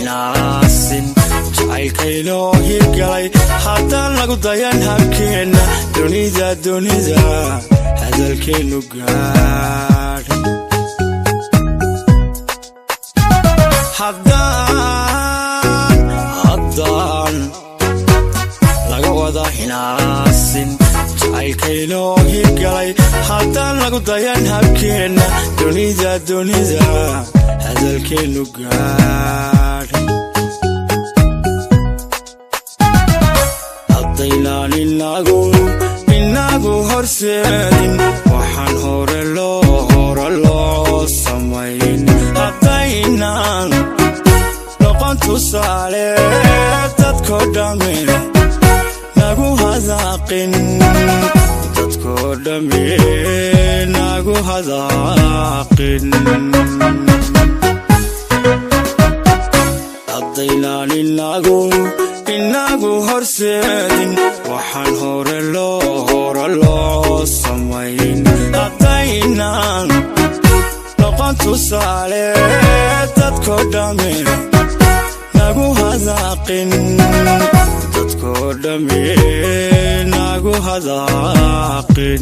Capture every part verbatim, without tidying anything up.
hinaasin jacaylkaynoo hirgalay haddaan lagu dayan habkeenna dunida dunida hadalkeennu gaadh haddaan haddaan laga wada hinaasin jacaylkaynoo hirgalay haddaan lagu dayan habkeenna dunida dunida hadalkeennu gaadh haddaynaan inagu inagu horseedin waxaan hore loo hore loo samayn haddaynaan noqon tusaale dadkoo dhamme nagu hadaaqin dadkoo dhamme nagu hadaaqin haddaynaan inagu inagu horseedin waxaan hore loo hore loo samayn haddaynaan noqon tusaale dadkoo dhamme nagu hadaaqin dadkoo dhamme nagu hadaaqin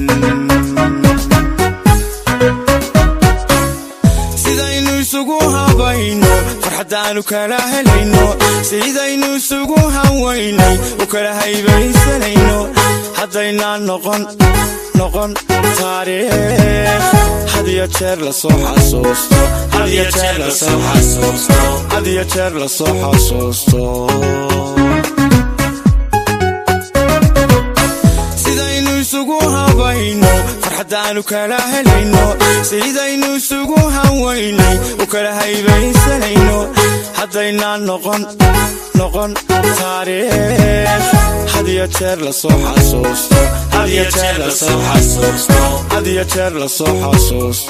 sidaynu isugu habayno farxadaanu kala helayno sidaynu isugu hawaynay u kala haybaysanayno haddaynaan noqon noqon taariikh had iyo jeer la soo xasuusto had iyo jeer la soo xasuusto had iyo jeer la soo xasuusto sidaynu isugu habayno farxadaanu kala helayno sidaynu isugu hawaynay u kala haybaysanayno haddaynaan noqon noqon taariikh had iyo jeer la soo xasuusto had iyo jeer la soo xasuusto had iyo jeer la soo xasuusto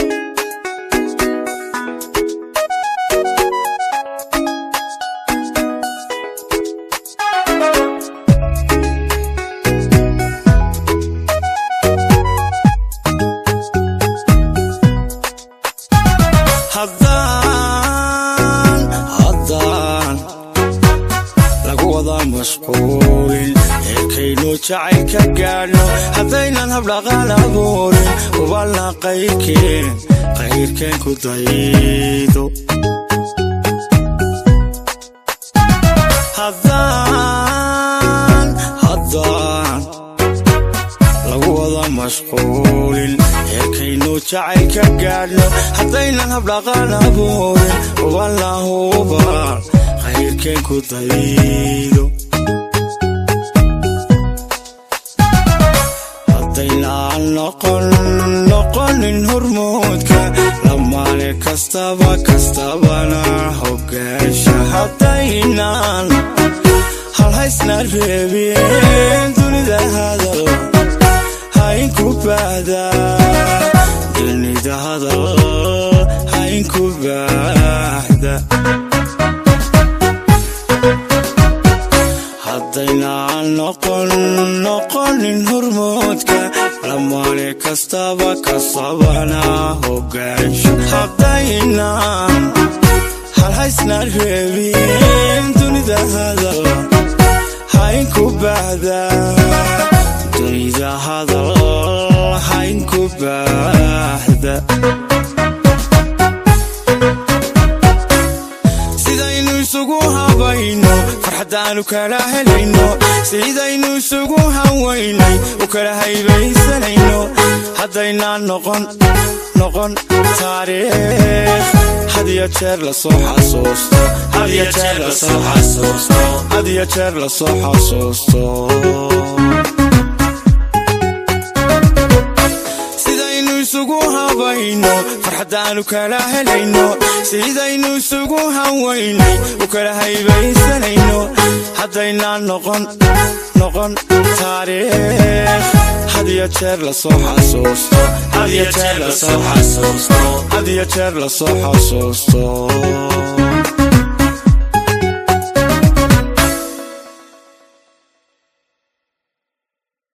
haddaan haddaan lagu wada mashquulin heerkaynu jacaylka gaadhno haddaynan habdhaqaan abuurin ubalna qayrkeen qayrkeen ku daydo haddaan haddaan lagu wada mashquulin heerkaynu jacaylka gaadhno haddaynan habdhaqaan abuurin ubalna hubal qayrkeen ku daydo haddaynaan noqon noqonin hormoodka lamaane kastaba kastabana hoggaasha haddaynaan halhaysna reebin dunida hadal hainku baahda dunida hadal hainku baahda haddaynaan noqon noqonin hormoodka lamaane kastaba kastabana hoggaasho haddaynaan halhaysna reebin dunida hadal hainku baahda dunida hadal hainku baahda sidaynu isugu habayno farxadaanu kala helayno sidaynu isugu hawaynay u kala haybaysanayno haddaynaan noqon noqon taariikh had iyo jeer la soo xasuusto had iyo jeer la soo xasuusto had iyo jeer la soo xasuusto sidaynu isugu habayno farxadaanu kala helayno sidaynu isugu hawaynay u kala haybaysanayno haddaynaan noqon noqon taariikh had iyo jeer la soo xasuusto had iyo jeer la soo xasuusto had iyo jeer la soo xasuusto